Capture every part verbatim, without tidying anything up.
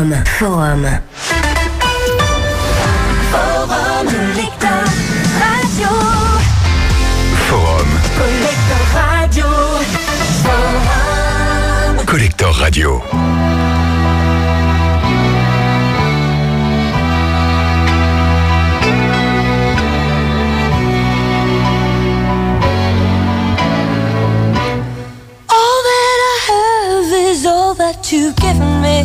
Forum. Forum. Forum. Collector Radio. Forum. Collector Radio. Forum. Collector Radio. You've given me.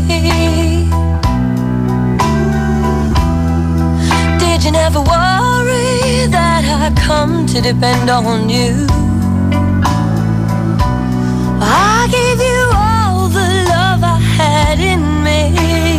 Did you never worry that I come to depend on you? I gave you all the love I had in me.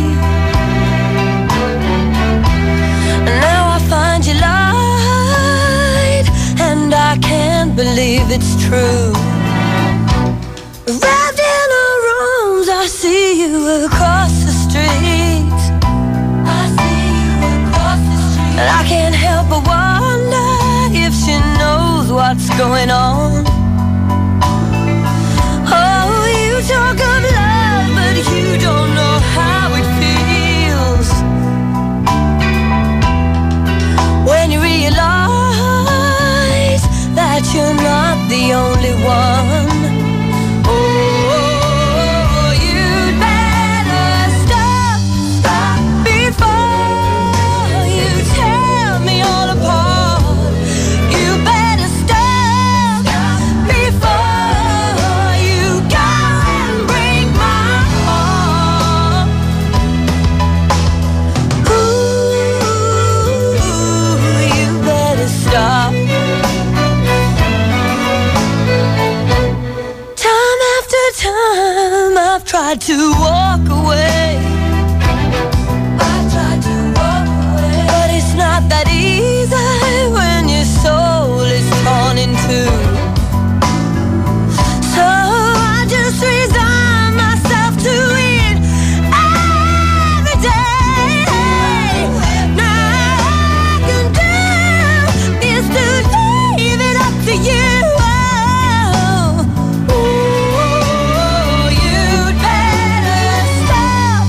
Now I find you lied, and I can't believe it's true. Wrapped in a rose, I see you across the street. I see you across the street. And I can't help but wonder if she knows what's going on. Oh, you talk of love, but you don't know how it feels when you realize that you're not the only one. Tried to walk away. I tried to walk away, but it's not that easy when your soul is torn in two. So I just resign myself to it every day. Now all I can do is to leave it up to you. Stop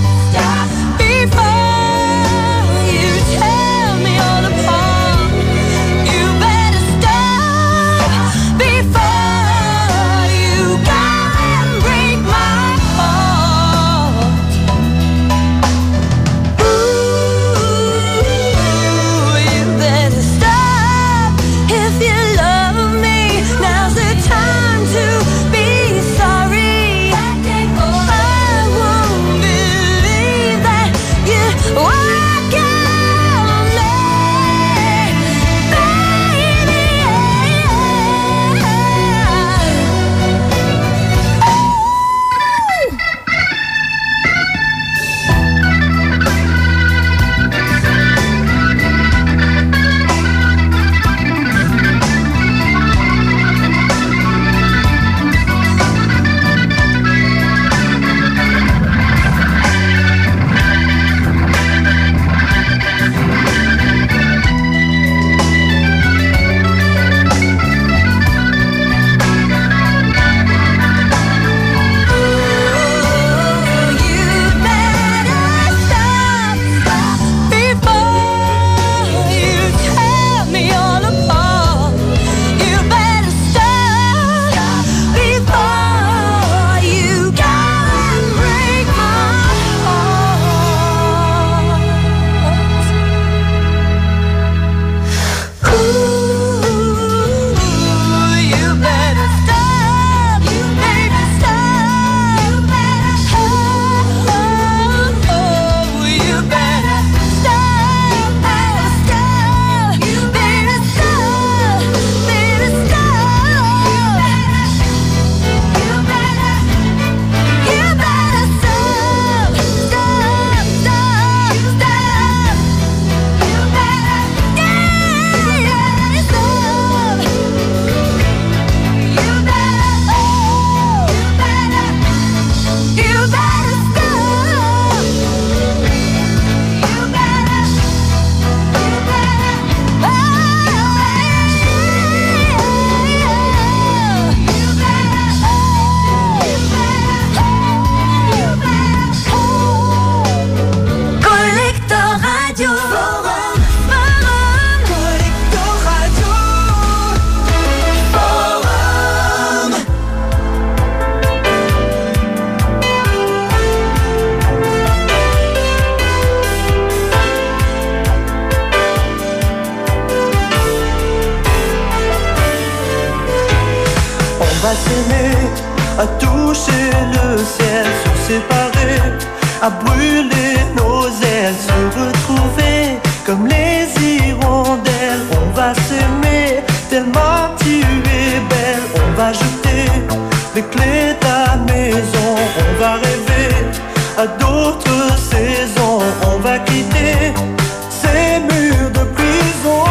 s'aimer, à toucher le ciel, se séparer, à brûler nos ailes, se retrouver comme les hirondelles. On va s'aimer tellement tu es belle. On va jeter les clés de la maison. On va rêver à d'autres saisons. On va quitter ces murs de prison.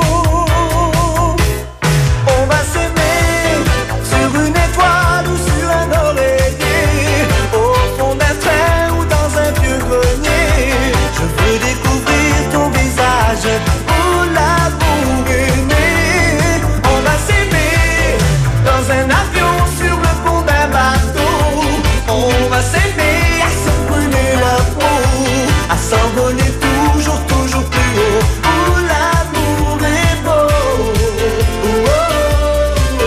On va s'aimer sur une étoile ou sur un oreiller, au fond d'un train ou dans un vieux grenier. Je veux découvrir ton visage où l'amour est né. On va s'aimer dans un avion, sur le pont d'un bateau. On va s'aimer à se brûler la peau, à s'envoler toujours, toujours plus haut, où l'amour est beau. Oh, oh, oh,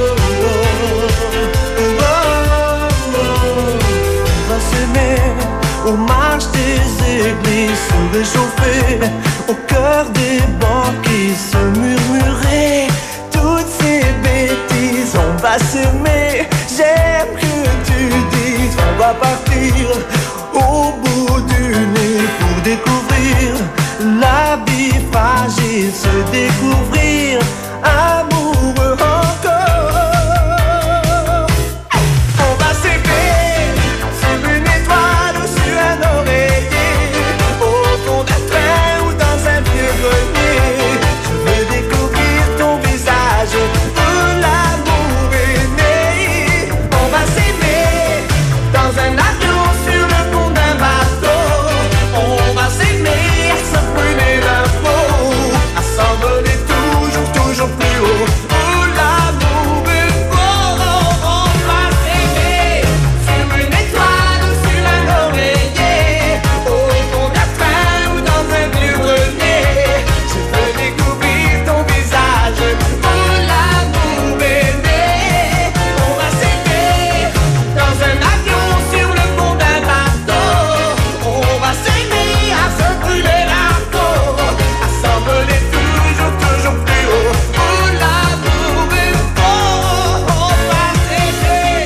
oh, oh, oh. On va s'aimer aux marches des églises, se réchauffer au cœur des banquises, se murmurer toutes ces bêtises. On va s'aimer, j'aime que tu dises. On va partir au bout du nez pour découvrir la vie fragile, se découvrir amoureux encore. On va s'aimer sur une étoile ou sur un oreiller, au fond d'un train ou dans un vieux grenier. Je veux découvrir ton visage où l'amour est né. On va s'aimer dans un avion, sur le pont d'un bateau. On va s'aimer à se brûler la peau, à s'envoler toujours, toujours plus haut, où l'amour est beau. On va s'aimer sur une étoile ou sur un oreiller, au fond d'un train ou dans un vieux grenier. Je veux découvrir ton visage où l'amour est né. On va s'aimer dans un avion, sur le pont d'un bateau. On va s'aimer à se brûler la peau, à s'envoler toujours, toujours plus haut, où l'amour est beau. On va s'aimer.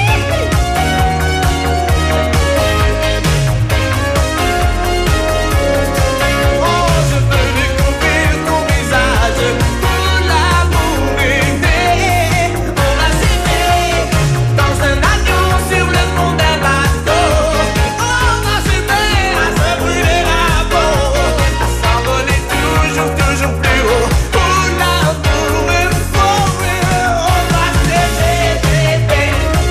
Oh, je veux découvrir ton visage où l'amour est né. On va s'aimer dans un avion, sur le pont d'un bateau. On va s'aimer à se brûler la peau, à s'envoler toujours, toujours plus haut, où l'amour est beau. On va s'aimer, bébé.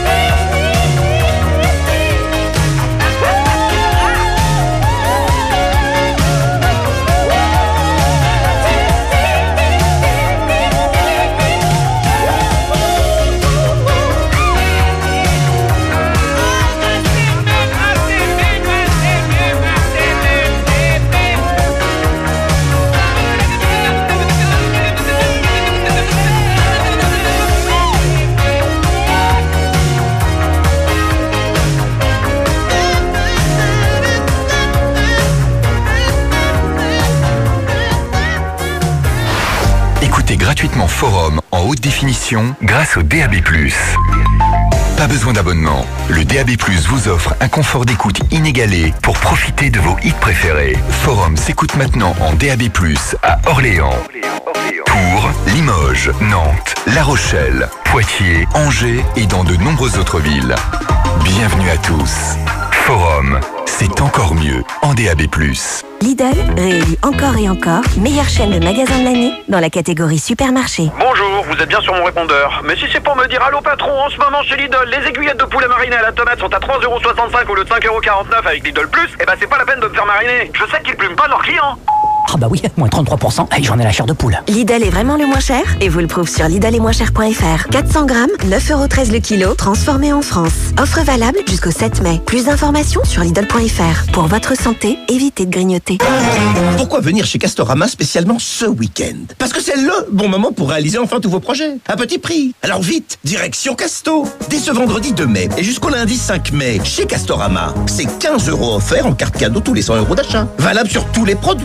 Écoutez gratuitement Forum en haute définition grâce au D A B plus. Pas besoin d'abonnement. Le D A B plus vous offre un confort d'écoute inégalé pour profiter de vos hits préférés. Forum s'écoute maintenant en D A B plus à Orléans, Tours, Limoges, Nantes, La Rochelle, Poitiers, Angers et dans de nombreuses autres villes. Bienvenue à tous. Forum, c'est encore mieux en D A B plus. Lidl, réélu encore et encore, meilleure chaîne de magasins de l'année dans la catégorie supermarché. Bonjour, vous êtes bien sur mon répondeur. Mais si c'est pour me dire allô patron, en ce moment chez Lidl, les aiguillettes de poulet marinées à la tomate sont à trois euros soixante-cinq au lieu de cinq euros quarante-neuf avec Lidl Plus, et bah c'est pas la peine de me faire mariner. Je sais qu'ils plument pas leurs clients. Ah bah oui, moins trente-trois pour cent, et j'en ai la chair de poule. Lidl est vraiment le moins cher et vous le prouve sur Lidl et moins cher point f r. quatre cents grammes, neuf euros treize le kilo, transformé en France. Offre valable jusqu'au sept mai. Plus d'informations sur Lidl point f r. Pour votre santé, évitez de grignoter. Pourquoi venir chez Castorama spécialement ce week-end? Parce que c'est le bon moment pour réaliser enfin tous vos projets. À petit prix. Alors vite, direction Casto. Dès ce vendredi deux mai et jusqu'au lundi cinq mai, chez Castorama, c'est quinze euros offerts en carte cadeau tous les cent euros d'achat. Valable sur tous les produits. Dans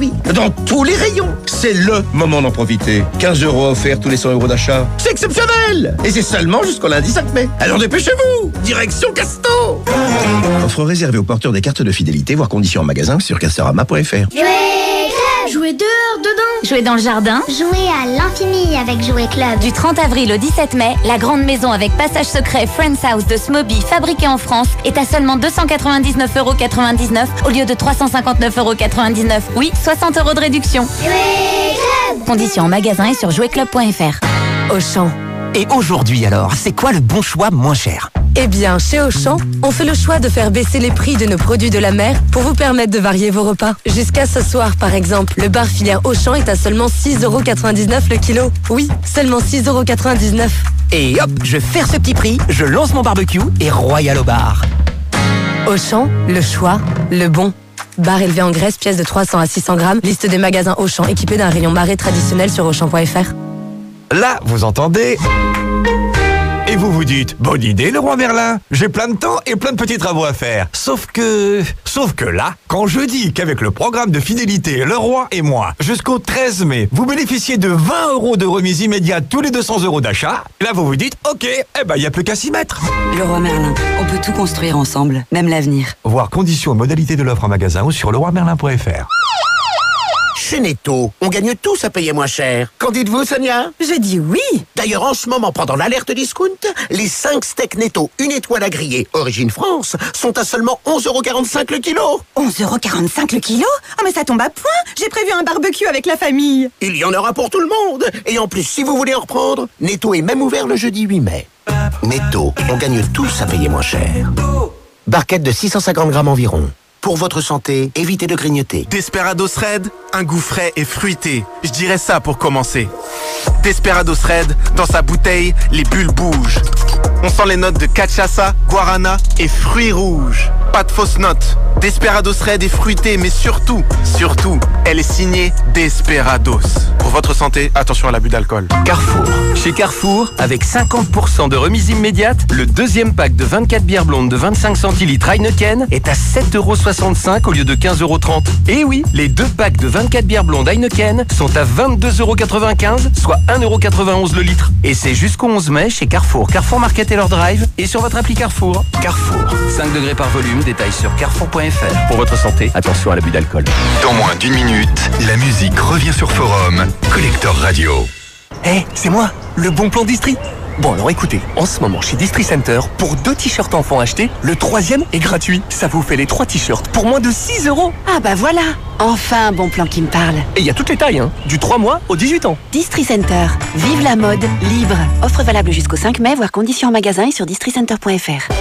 dans tous les rayons. C'est le moment d'en profiter. quinze euros offerts tous les cent euros d'achat. C'est exceptionnel. Et c'est seulement jusqu'au lundi cinq mai. Alors dépêchez-vous. Direction Casto. Offre réservée aux porteurs des cartes de fidélité, voire conditions en magasin sur castorama point f r. Jouer dehors, dedans. Jouer dans le jardin. Jouer à l'infini avec Jouer Club. Du trente avril au dix-sept mai, la grande maison avec passage secret Friends House de Smoby, fabriquée en France, est à seulement deux cent quatre-vingt-dix-neuf euros quatre-vingt-dix-neuf au lieu de trois cent cinquante-neuf euros quatre-vingt-dix-neuf. Oui, soixante euros de réduction. Jouer Club. Conditions en magasin et sur jouer club point f r. Auchan. Et aujourd'hui alors, c'est quoi le bon choix moins cher ? Eh bien, chez Auchan, on fait le choix de faire baisser les prix de nos produits de la mer pour vous permettre de varier vos repas. Jusqu'à ce soir, par exemple, le bar filière Auchan est à seulement six euros quatre-vingt-dix-neuf le kilo. Oui, seulement six euros quatre-vingt-dix-neuf. Et hop, je vais faire ce petit prix, je lance mon barbecue et royal au bar. Auchan, le choix, le bon. Bar élevé en graisse, pièce de trois cents à six cents grammes. Liste des magasins Auchan équipés d'un rayon marée traditionnel sur auchan point f r. Là, vous entendez ? Et vous vous dites, bonne idée le roi Merlin, j'ai plein de temps et plein de petits travaux à faire. Sauf que... Sauf que là, quand je dis qu'avec le programme de fidélité Le Roi et moi, jusqu'au treize mai, vous bénéficiez de vingt euros de remise immédiate tous les deux cents euros d'achat, là vous vous dites, ok, eh ben il n'y a plus qu'à s'y mettre. Le Roi Merlin, on peut tout construire ensemble, même l'avenir. Voir conditions et modalités de l'offre en magasin ou sur le roi merlin point f r. Chez Netto, on gagne tous à payer moins cher. Qu'en dites-vous, Sonia? J'ai dit oui. D'ailleurs, en ce moment, pendant l'alerte discount, les cinq steaks Netto une étoile à griller, origine France, sont à seulement onze euros quarante-cinq le kilo. onze euros quarante-cinq le kilo? Oh mais ça tombe à point. J'ai prévu un barbecue avec la famille. Il y en aura pour tout le monde. Et en plus, si vous voulez en reprendre, Netto est même ouvert le jeudi huit mai. Netto, on gagne tous à payer moins cher. Barquette de six cent cinquante grammes environ. Pour votre santé, évitez de grignoter. Desperados Red, un goût frais et fruité. Je dirais ça pour commencer. Desperados Red, dans sa bouteille, les bulles bougent. On sent les notes de cachaça, guarana et fruits rouges. Pas de fausses notes. Desperados Red est fruité, mais surtout, surtout, elle est signée Desperados. Pour votre santé, attention à l'abus d'alcool. Carrefour. Chez Carrefour, avec cinquante pour cent de remise immédiate, le deuxième pack de vingt-quatre bières blondes de vingt-cinq centilitres Heineken est à sept euros soixante-cinq au lieu de quinze euros trente. Et oui, les deux packs de vingt-quatre bières blondes Heineken sont à vingt-deux euros quatre-vingt-quinze, soit un euro quatre-vingt-onze le litre. Et c'est jusqu'au onze mai chez Carrefour, Carrefour Market et leur drive et sur votre appli Carrefour. Carrefour, cinq degrés par volume, détail sur carrefour point f r. Pour votre santé, attention à l'abus d'alcool. Dans moins d'une minute, la musique revient sur Forum. Collector Radio. Hé, hey, c'est moi, le bon plan d'Istri. Bon alors écoutez, en ce moment chez Distri Center, pour deux t-shirts enfants achetés, le troisième est gratuit. Ça vous fait les trois t-shirts pour moins de six euros. Ah bah voilà, enfin un bon plan qui me parle. Et il y a toutes les tailles, hein, du trois mois au dix-huit ans. Distri Center, vive la mode libre. Offre valable jusqu'au cinq mai, voire conditions en magasin et sur distri center point f r.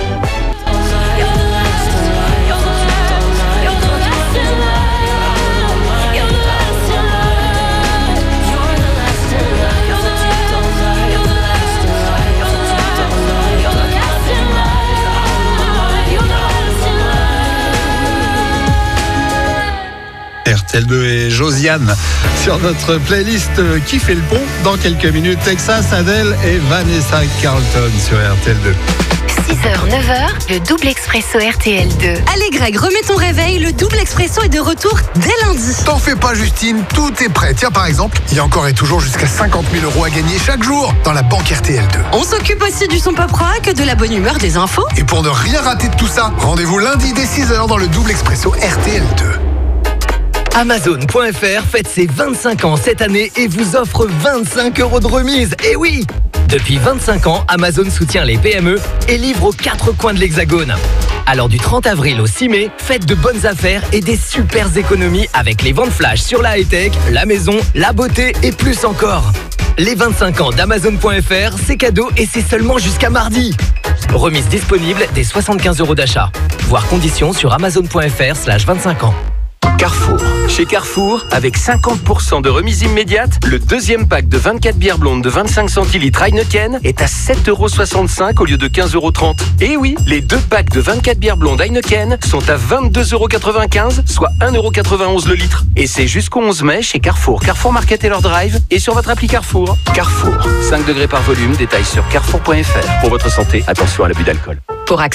R T L deux et Josiane sur notre playlist Qui fait le pont dans quelques minutes. Texas, Adele et Vanessa Carlton sur R T L deux. six heures, neuf heures, le double expresso R T L deux. Allez Greg, remets ton réveil, le double expresso est de retour dès lundi. T'en fais pas Justine, tout est prêt. Tiens par exemple, il y a encore et toujours jusqu'à cinquante mille euros à gagner chaque jour dans la banque R T L deux. On s'occupe aussi du son pop rock, de la bonne humeur, des infos. Et pour ne rien rater de tout ça, rendez-vous lundi dès six heures dans le double expresso R T L deux. Amazon point f r fête ses vingt-cinq ans cette année et vous offre vingt-cinq euros de remise. Et oui! Depuis vingt-cinq ans, Amazon soutient les P M E et livre aux quatre coins de l'Hexagone. Alors du trente avril au six mai, faites de bonnes affaires et des super économies avec les ventes flash sur la high-tech, la maison, la beauté et plus encore. Les vingt-cinq ans d'Amazon point f r, c'est cadeau et c'est seulement jusqu'à mardi. Remise disponible dès soixante-quinze euros d'achat. Voir conditions sur amazon point f r slash vingt-cinq ans. Carrefour. Chez Carrefour, avec cinquante pour cent de remise immédiate, le deuxième pack de vingt-quatre bières blondes de vingt-cinq centilitres Heineken est à sept euros soixante-cinq au lieu de quinze euros trente. Et oui, les deux packs de vingt-quatre bières blondes Heineken sont à vingt-deux euros quatre-vingt-quinze, soit un euro quatre-vingt-onze le litre. Et c'est jusqu'au onze mai chez Carrefour, Carrefour Market et leur drive et sur votre appli Carrefour. Carrefour, cinq degrés par volume, détail sur carrefour point f r. Pour votre santé, attention à l'abus d'alcool. Pour A X A,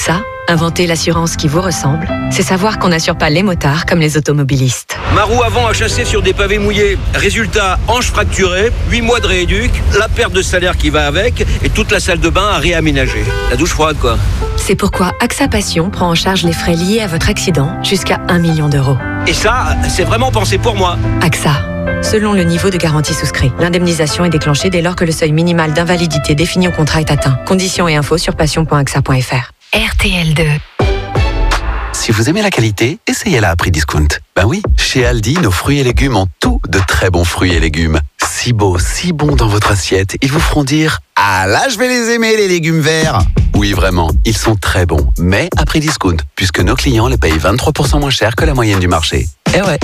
Inventer l'assurance qui vous ressemble, c'est savoir qu'on n'assure pas les motards comme les automobilistes. Ma roue avant a chassé sur des pavés mouillés. Résultat, hanche fracturée, huit mois de rééduc, la perte de salaire qui va avec et toute la salle de bain à réaménager. La douche froide, quoi. C'est pourquoi AXA Passion prend en charge les frais liés à votre accident jusqu'à un million d'euros. Et ça, c'est vraiment pensé pour moi. AXA. Selon le niveau de garantie souscrit, l'indemnisation est déclenchée dès lors que le seuil minimal d'invalidité défini au contrat est atteint. Conditions et infos sur passion point axa point f r. R T L deux. Si vous aimez la qualité, essayez-la à prix discount. Ben oui, chez Aldi, nos fruits et légumes ont tout de très bons fruits et légumes. Si beaux, si bons dans votre assiette, ils vous feront dire « Ah là, je vais les aimer, les légumes verts !» Oui, vraiment, ils sont très bons, mais à prix discount, puisque nos clients les payent vingt-trois pour cent moins cher que la moyenne du marché. Eh ouais.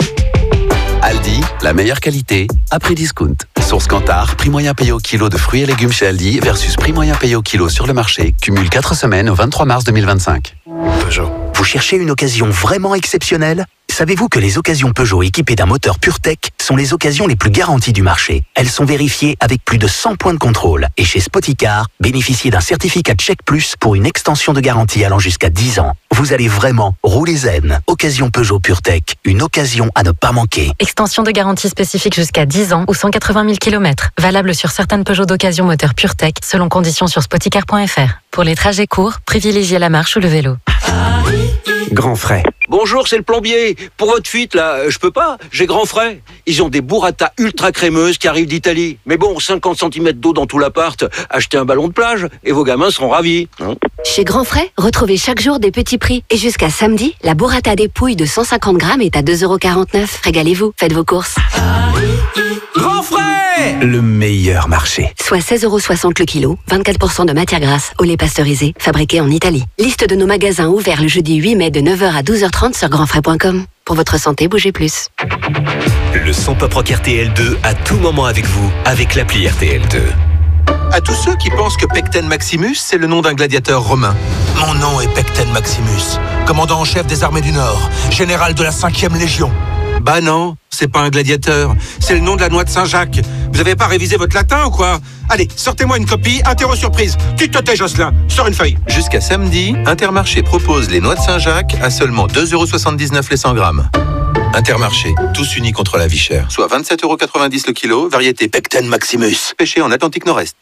Aldi, la meilleure qualité, à prix discount. Source Kantar, prix moyen payé au kilo de fruits et légumes chez Aldi versus prix moyen payé au kilo sur le marché, cumule quatre semaines au vingt-trois mars deux mille vingt-cinq. Peugeot. Vous cherchez une occasion vraiment exceptionnelle ? Savez-vous que les occasions Peugeot équipées d'un moteur PureTech sont les occasions les plus garanties du marché ? Elles sont vérifiées avec plus de cent points de contrôle. Et chez Spoticar, bénéficiez d'un certificat Check Plus pour une extension de garantie allant jusqu'à dix ans. Vous allez vraiment rouler zen. Occasion Peugeot PureTech, une occasion à ne pas manquer. Extension de garantie spécifique jusqu'à dix ans ou cent quatre-vingt mille kilomètres. Valable sur certaines Peugeot d'occasion moteur PureTech selon conditions sur spoticar point f r. Pour les trajets courts, privilégiez la marche ou le vélo. Grand frais. Bonjour, c'est le plombier. Pour votre fuite, là, je peux pas. J'ai grand frais. Ils ont des burrata ultra crémeuses qui arrivent d'Italie. Mais bon, cinquante centimètres d'eau dans tout l'appart. Achetez un ballon de plage et vos gamins seront ravis. Hein. Chez Grand Frais, retrouvez chaque jour des petits prix. Et jusqu'à samedi, la burrata des pouilles de cent cinquante grammes est à deux euros quarante-neuf. Régalez-vous, faites vos courses. Grand frais, le meilleur marché. Soit seize euros soixante le kilo, vingt-quatre pour cent de matière grasse, au lait pasteurisé, fabriqué en Italie. Liste de nos magasins ouverts le jeudi huit mai de neuf heures à douze heures trente sur grand frais point com. Pour votre santé, bougez plus. Le son pop rock R T L deux à tout moment avec vous, avec l'appli R T L deux. À tous ceux qui pensent que Pecten Maximus, c'est le nom d'un gladiateur romain. Mon nom est Pecten Maximus, commandant en chef des armées du Nord, général de la cinquième Légion. Bah non, c'est pas un gladiateur, c'est le nom de la noix de Saint-Jacques. Vous avez pas révisé votre latin ou quoi? Allez, sortez-moi une copie, interro surprise. Tu te tais, Jocelyn, sors une feuille. Jusqu'à samedi, Intermarché propose les noix de Saint-Jacques à seulement deux euros soixante-dix-neuf les cent grammes. Intermarché, tous unis contre la vie chère. Soit vingt-sept euros quatre-vingt-dix le kilo, variété Pecten Maximus. Pêché en Atlantique Nord-Est.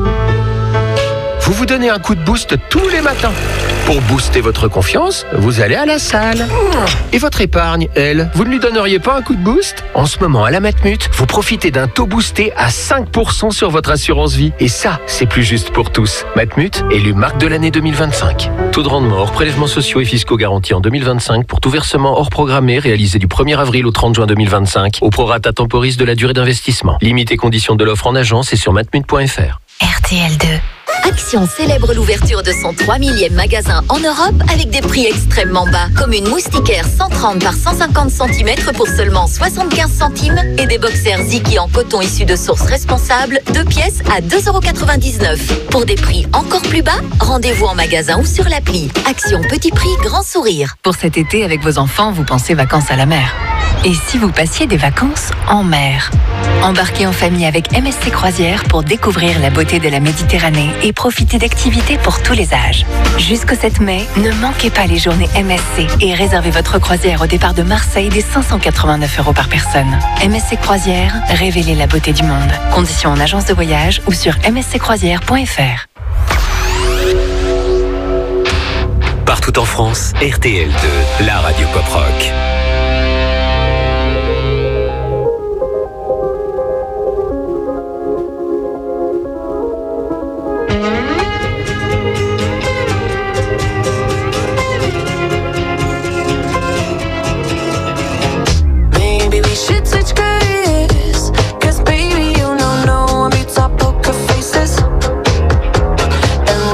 Vous vous donnez un coup de boost tous les matins. Pour booster votre confiance, vous allez à la salle. Et votre épargne, elle, vous ne lui donneriez pas un coup de boost? En ce moment, à la Matmut, vous profitez d'un taux boosté à cinq pour cent sur votre assurance vie. Et ça, c'est plus juste pour tous. Matmut, élu marque de l'année deux mille vingt-cinq. Taux de rendement hors prélèvements sociaux et fiscaux garantis en deux mille vingt-cinq pour tout versement hors programmé réalisé du premier avril au trente juin deux mille vingt-cinq au prorata temporis de la durée d'investissement. Limite et conditions de l'offre en agence et sur matmut point f r. R T L deux. Action célèbre l'ouverture de son trois millième magasin en Europe avec des prix extrêmement bas, comme une moustiquaire cent trente par cent cinquante centimètres pour seulement soixante-quinze centimes et des boxers Ziki en coton issus de sources responsables, deux pièces à deux euros quatre-vingt-dix-neuf. Pour des prix encore plus bas, rendez-vous en magasin ou sur l'appli. Action petit prix, grand sourire. Pour cet été, avec vos enfants, vous pensez vacances à la mer. Et si vous passiez des vacances en mer? Embarquez en famille avec M S C Croisières pour découvrir la beauté de la Méditerranée et profiter d'activités pour tous les âges. Jusqu'au sept mai, ne manquez pas les journées M S C et réservez votre croisière au départ de Marseille dès cinq cent quatre-vingt-neuf euros par personne. M S C Croisières, révélez la beauté du monde. Conditions en agence de voyage ou sur m s c croisières point f r. Partout en France, R T L deux, la radio pop rock.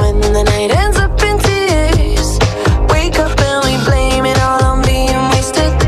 Ends up in tears. Wake up and we blame it all on being wasted.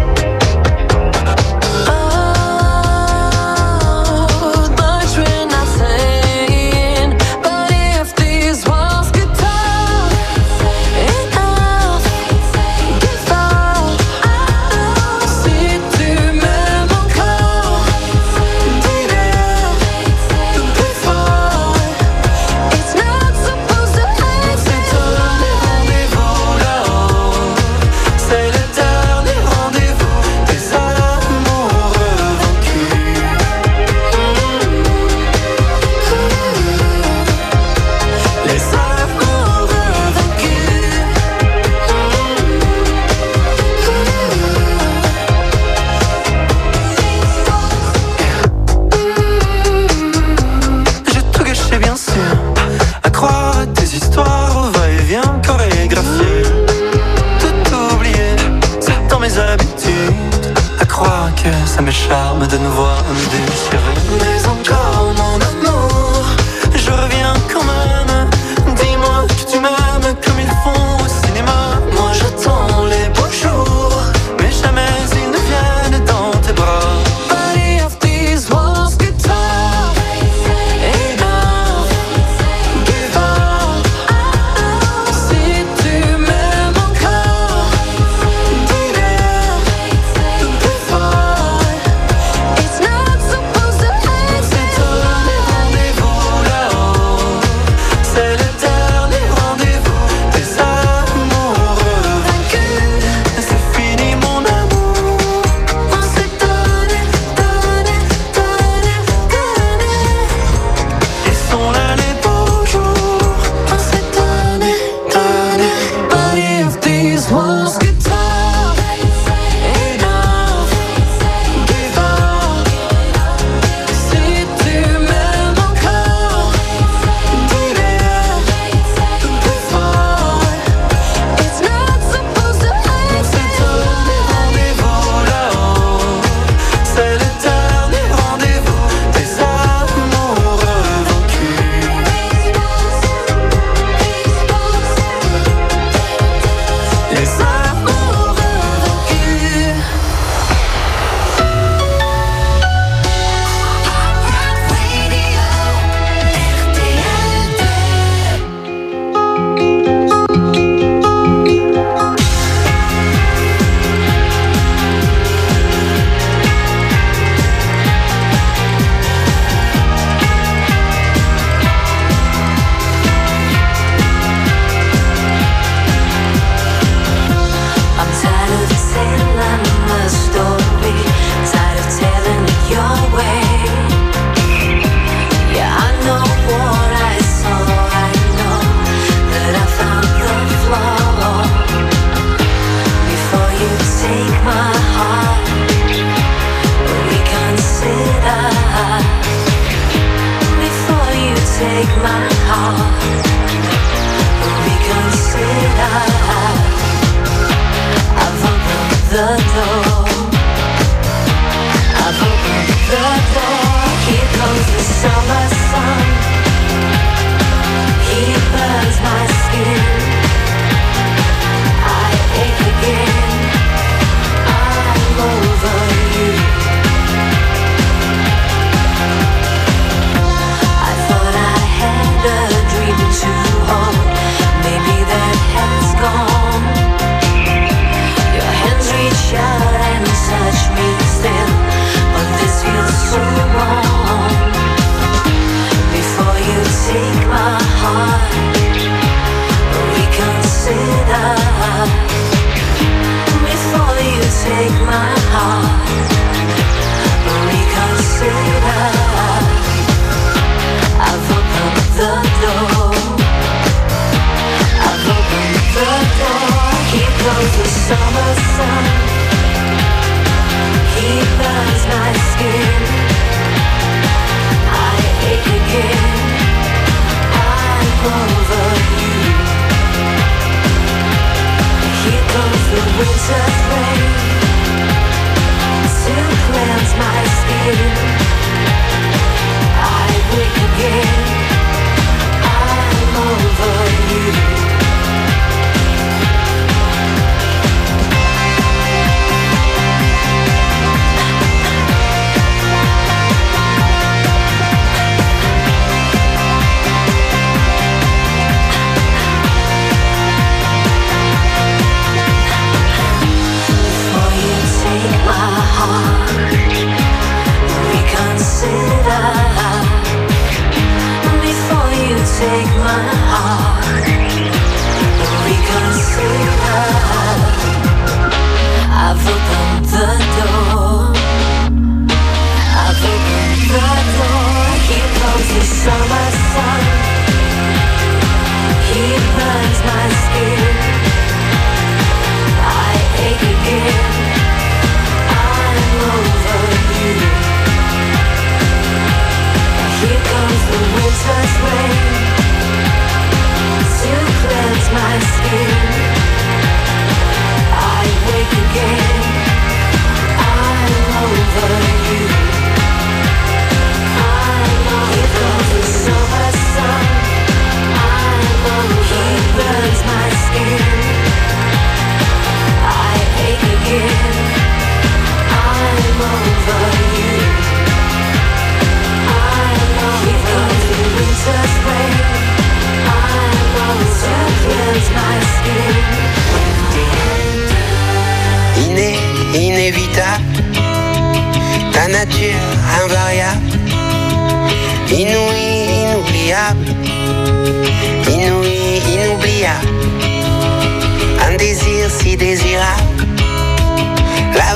de nous voir nous déchirer. Mais encore mon amour, je reviens quand même. Dis-moi que tu m'aimes comme ils font au cinéma. Moi j'attends les beaux jours, mais jamais ils ne viennent dans tes bras. Body of these walls get tall. Enough, give up. Si tu m'aimes encore, dis-le plus fort. It's not supposed to end. C'est donné rendez-vous là-haut. C'est le dernier rendez-vous des amoureux vaincus. C'est fini mon amour. On s'est donné, donné, donné, donné. Et sont là les beaux jours. On s'est donné, donné. Body of these walls get tall. Enough, give up. Si tu m'aimes encore, dis-le plus fort. It's not supposed to end. On s'est donné rendez-vous là-haut. C'est le dernier rendez-vous des amoureux vaincus. Les amoureux vaincus. I'm tired of telling my story, tired of telling it your way. Yeah, I know what I saw, I know that I found the flaw. Before you take my heart, reconsider. Before you take my heart, reconsider. I've opened the door. I've opened the door. Here comes the summer sun. He burns my skin. I ache again. I'm over you. I thought I had a dream to hold. Maybe that has gone. Your hands reach out and touch me still, but this feels so wrong. Before you take my heart, reconsider. Before you take my heart, reconsider. I've opened the door. I've opened the door. Here comes the summer sun. He burns my skin. I ache again. I'm over you. Here comes the winter's rain to cleanse my skin. I wake again. I'm over you.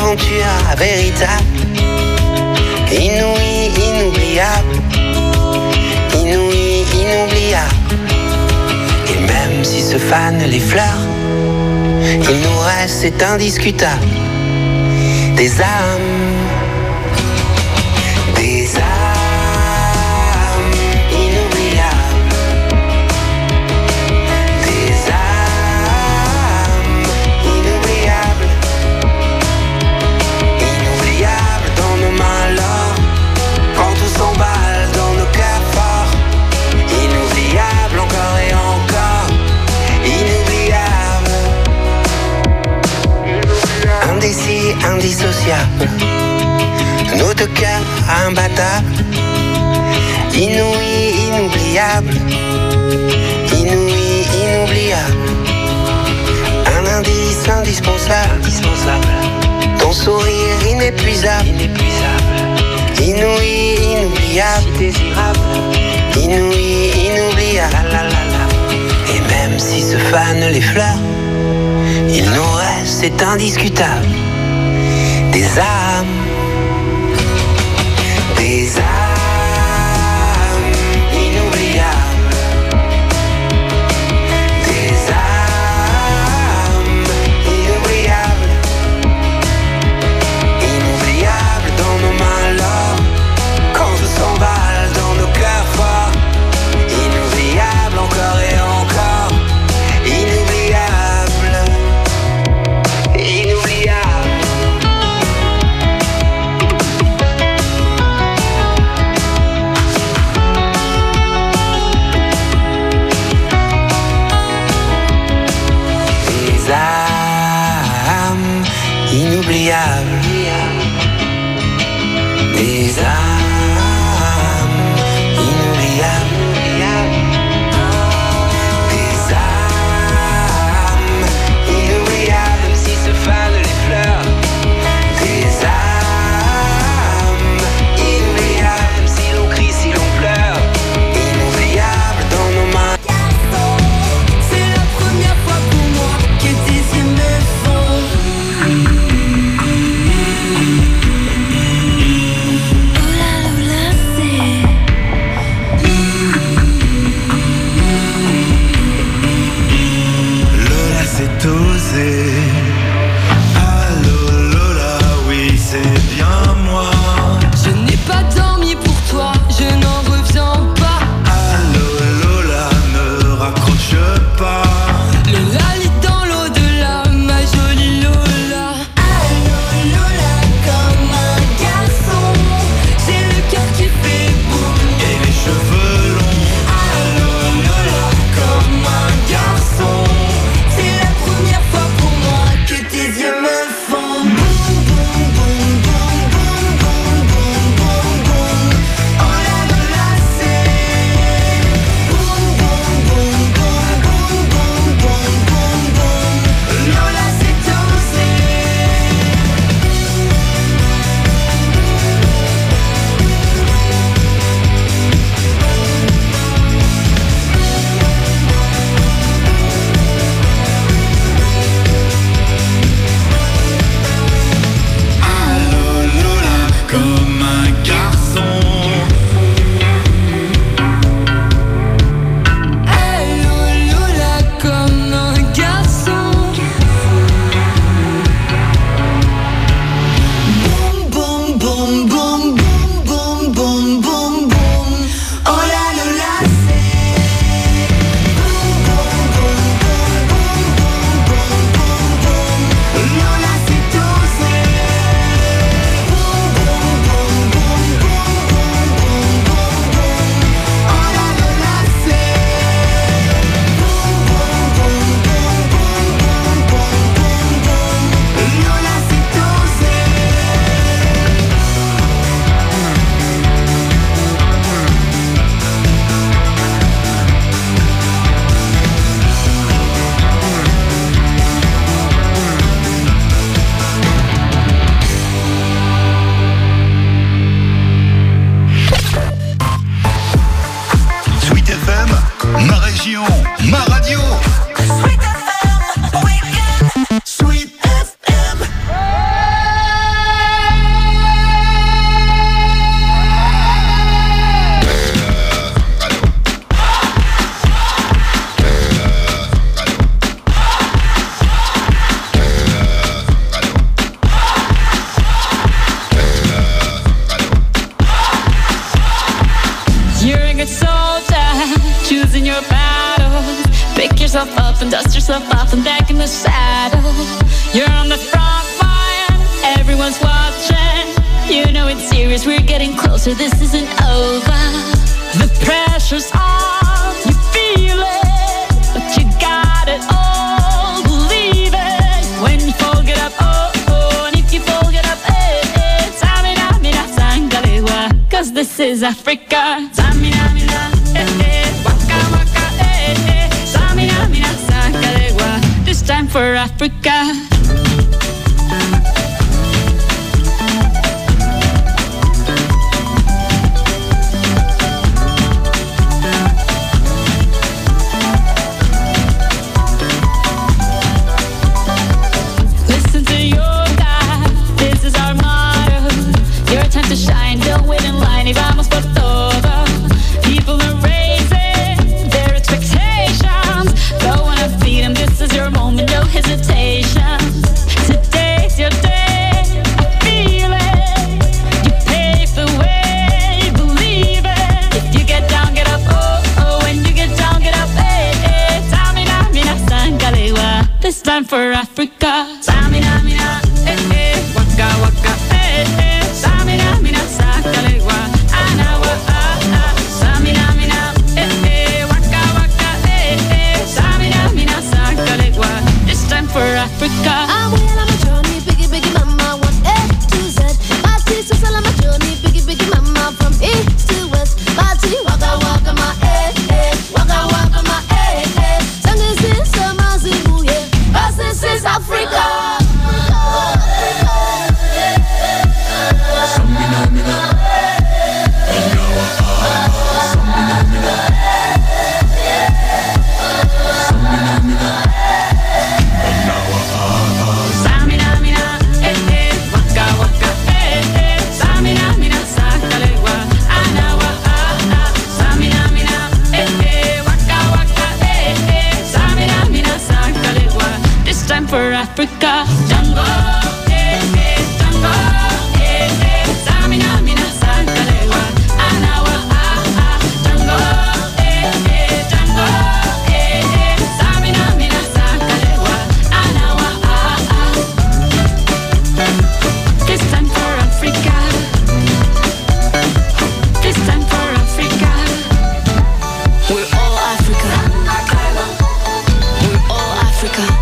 aventure véritable, inouïe, inoubliable, inouïe, inoubliable. Et même si se fanent les fleurs, il nous reste, c'est indiscutable, des âmes, des âmes inoubliables, des âmes inoubliables, inoubliables dans nos mains l'or, quand tout s'emballe dans nos cœurs forts, inoubliables encore et encore, inoubliables, indécis, indissociables, nos deux cœurs imbattables, inouïs, inoubliables, inouïs, inoubliables, un indice indispensable, indispensable, ton sourire inépuisable, inépuisable, inouïs, inoubliable, si désirable, inouïs, inoubliable, la, la, la, la. Et même si se fanent les fleurs, il nous reste, c'est indiscutable, des âmes, des âmes inoubliables, des âmes inoubliables, inoubliables dans nos mains l'or, quand tout s'emballe dans nos cœurs forts, inoubliables encore et encore, inoubliables, inoubliables. Des âmes inoubliables, des âmes inoubliables, des âmes inoubliables, si se fanent les fleurs, des âmes inoubliables, si l'on crie, si l'on pleure, inoubliables dans nos mains. C'est la première fois pour moi que tes yeux me font. Oula, oula, c'est. Lola, c'est osé. Allô Lola, oui c'est bien moi. Je n'ai pas dormi pour toi, je n'en reviens pas. Allô Lola, ne raccroche pas. Le lali dans l'au-delà, ma jolie Lola. Allô Lola, comme un garçon, j'ai le cœur qui fait boum Et les cheveux longs. Allô Lola, comme un garçon, c'est la première fois pour moi nothing back in the saddle. You're on the front line, everyone's watching. You know it's serious, we're getting closer, this isn't over. The pressure's on, you feel it, but you got it all, believe it. When you fall, get up, oh, oh, and if you fall, get up, eh, eh. Samina, mina, sangalewa, cause this is Africa. Samina, mina, eh, eh, waka, waka, eh, eh. Samina, mina, sangalewa, this time for Africa. To shine, don't wait in line, y vamos por todo. People are raising their expectations. Go on and feed them, this is your moment, no hesitation. Today's your day, I feel it. You pave the way, believe it. If you get down, get up, oh, oh. When you get down, get up, eh, eh. Samina, mina, sangalewa, this time for Africa. Samina, mina, eh, eh. Waka, waka, eh, eh. Samina, mina, sangalewa, anawa, ah, ah. Samina, mina, eh, eh. Waka, waka, eh, eh. Samina, mina, sangalewa, this time for Africa. I'm well on my journey, biggie, biggie, mama, one A to Z. My teeth are on my journey, biggie, biggie, mama, from east to west. My teeth, waka, waka, my eh, eh. Waka, waka, my eh, eh. Sangue, sin, sama, zibu, yeah. Cause this is Africa. For Africa, Tango, eh, eh, Tango, eh, eh, Samina, mina, sangalewa, anawa, ah, ah, Tango, eh, eh, Tango, eh, eh, Samina, mina, sangalewa, anawa, ah, ah. This time for Africa, this time for Africa. We're all Africa, we're all Africa.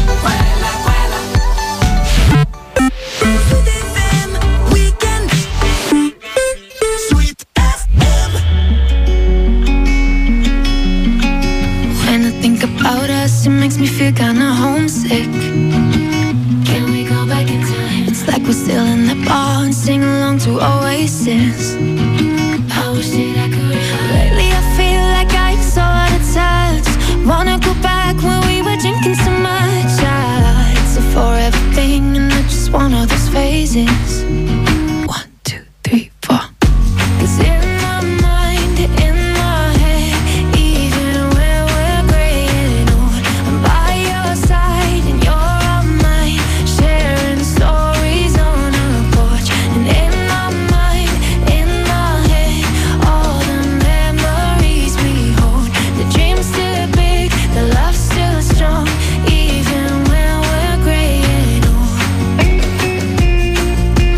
It makes me feel kinda homesick. Can we go back in time? It's like we're still in the bar and sing along to Oasis. I wish that I could. Lately I feel like I'm so out of touch. Wanna go back when we were drinking so much. Ah, it's a forever thing and I just want all those phases. One, two, three, four. 'Cause in my mind, in my head, even when we're gray and old, I'm by your side and you're on mine, sharing stories on our porch. And in my mind, in my head, all the memories we hold. The dream's still big, the love's still strong, even when we're gray and old.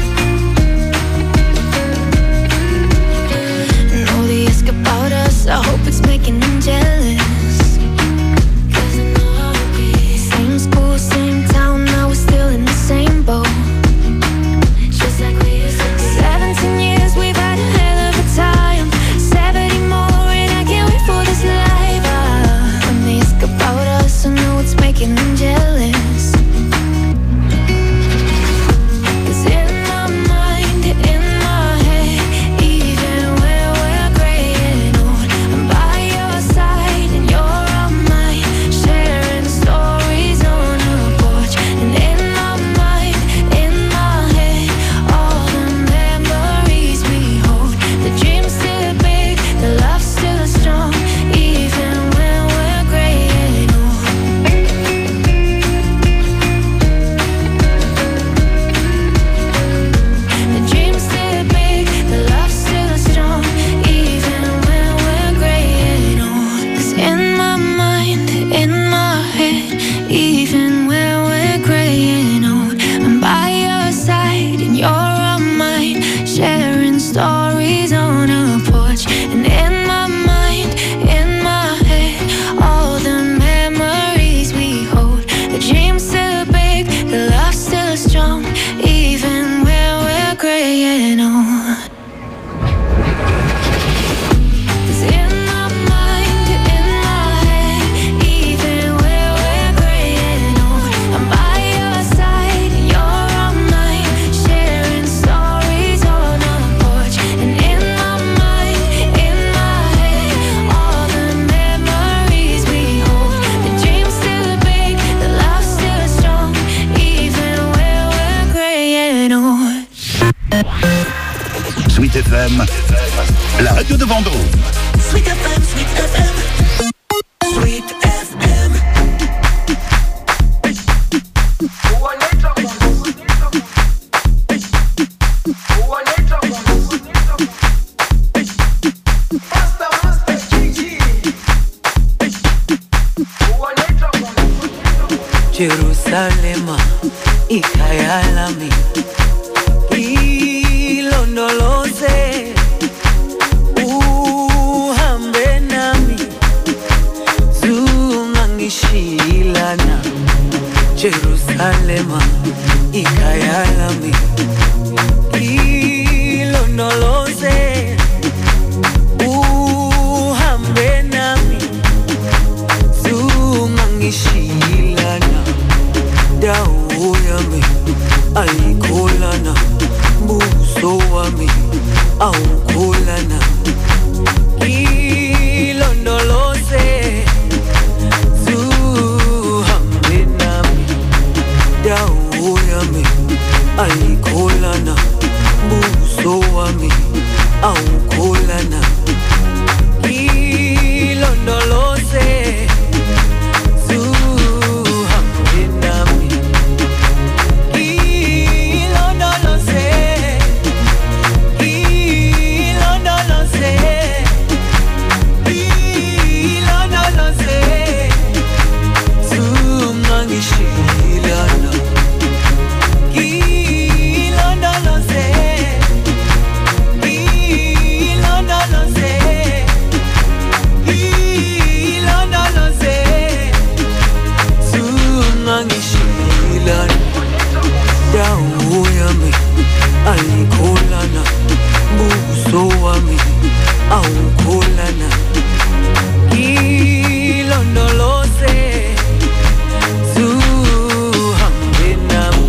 Sweet F M, la radio de Vendôme. Sweet F M, Sweet F M, Sweet F M. Jerusalema, ikhaya lami, ilondoloze, uhambe nami, zungangishilana. Jerusalema, ikhaya lami, ilondoloze, uhambe nami, zungangishilana. Dawo yami ayikholana, buso wami awukholana. Ilondoloze, zuhambe nami. Dawo yami ayikholana, buso wami awukholana. Ilondoloze, ayikholana, buso wami awukholana. Ilondoloze, zuhambe nami.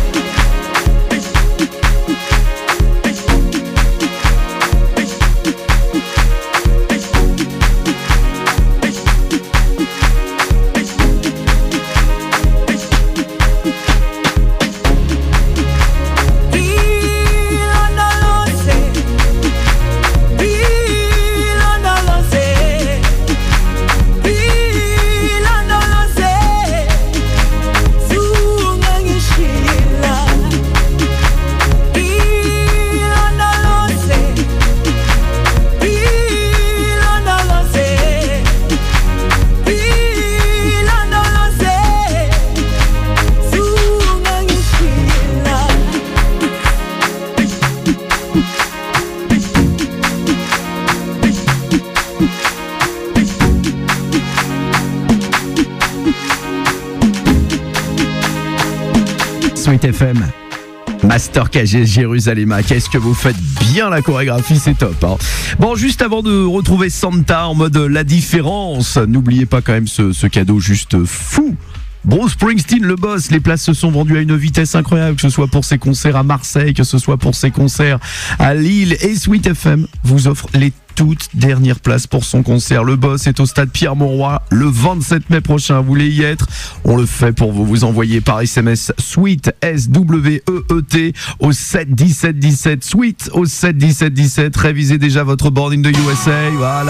Sweet F M, Master K G Jérusalem. Qu'est-ce que vous faites bien la chorégraphie, c'est top hein. Bon, juste avant de retrouver Santa en mode la différence, n'oubliez pas quand même ce, ce cadeau juste fou. Bruce Springsteen, le boss, les places se sont vendues à une vitesse incroyable, que ce soit pour ses concerts à Marseille, que ce soit pour ses concerts à Lille. Et Sweet F M vous offre les toutes dernières places pour son concert. Le boss est au stade Pierre-Mauroy le vingt-sept mai prochain. Vous voulez y être? On le fait pour vous. Vous envoyez par S M S Sweet, S W E E T au sept dix-sept dix-sept. Sweet au sept dix-sept dix-sept. Révisez déjà votre Born in the U S A. Voilà.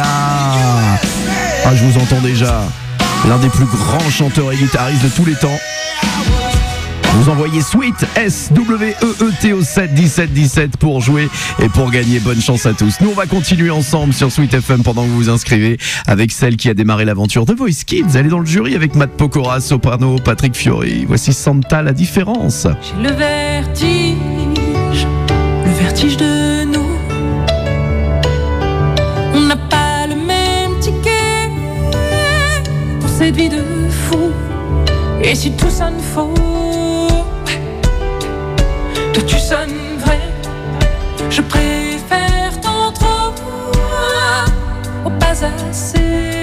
Ah, je vous entends déjà. L'un des plus grands chanteurs et guitaristes de tous les temps. Vous envoyez Sweet, S W E E T au sept dix-sept dix-sept pour jouer et pour gagner. Bonne chance à tous. Nous, on va continuer ensemble sur Sweet F M pendant que vous vous inscrivez avec celle qui a démarré l'aventure de Voice Kids. Elle est dans le jury avec Matt Pokora, soprano, Patrick Fiori. Voici Santa, la différence. J'ai le vertige, le vertige de nous. On n'a pas le même ticket pour cette vie de fou. Et si tout sonne faux, toi tu sonnes vrai. Je préfère tant trop au pas assez.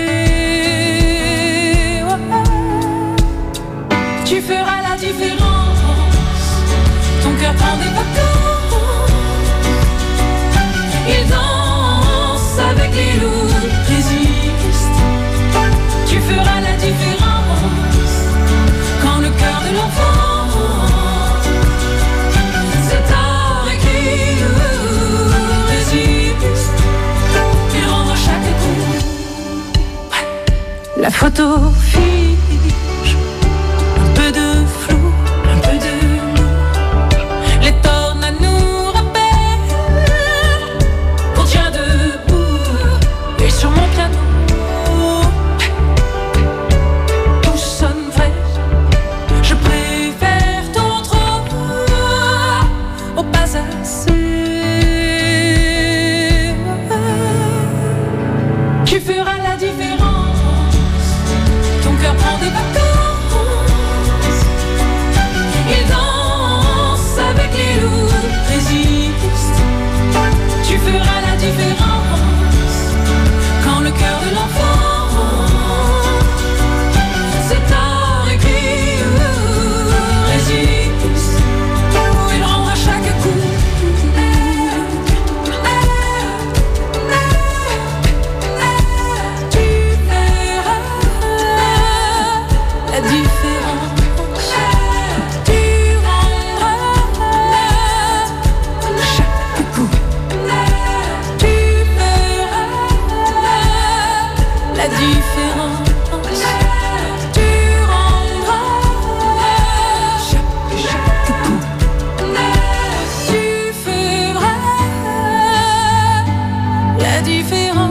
Tu feras la différence. Ton cœur prend des vacances. Il danse avec les loups, résiste. Tu feras la différence. Quand le cœur de l'enfant, c'est tard écrit, résiste. photos figent, un peu de flou, un peu de nous. Les tornades nous rappellent qu'on tient debout. Et sur mon piano, tout sonne vrai. Je préfère ton trop au pas assez. Tu feras la différence. Ton cœur prend des vacances. Il danse avec les loups, résiste. Tu feras la différence. Quand le cœur de l'enfant c'est à écrit, résiste. Il rendra chaque coup. La différence, tu rendras chaque coup. Tu feras la différence. Tu rendras chaque coup. Tu feras la différence.